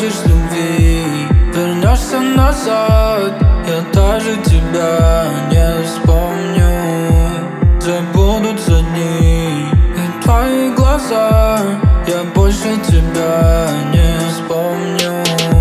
хочешь любви, вернешься назад, я даже тебя не вспомню. Забудутся дни и твои глаза, я больше тебя не вспомню.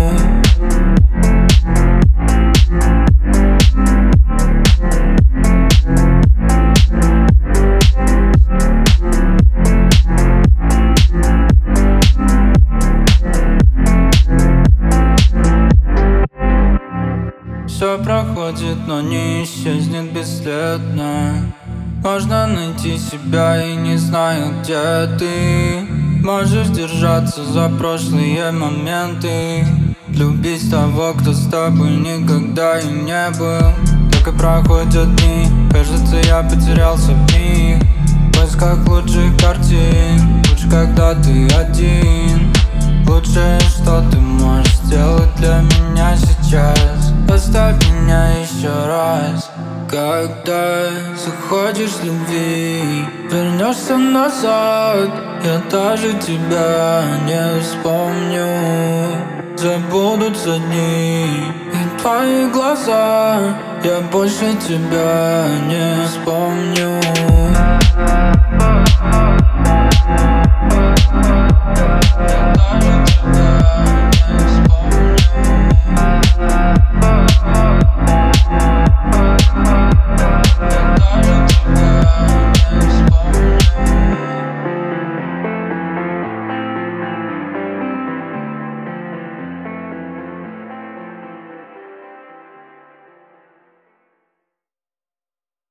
Все проходит, но не исчезнет бесследно. Можно найти себя и не знаю, где ты. Можешь держаться за прошлые моменты, любить того, кто с тобой никогда и не был. Так и проходят дни, кажется, я потерялся в них, в поисках лучших картин. Лучше, когда ты один. Лучшее, что ты можешь сделать для меня сейчас, оставь меня еще раз. Когда захочешь любви, вернешься назад, я даже тебя не вспомню. Забудутся дни и твои глаза, я больше тебя не вспомню.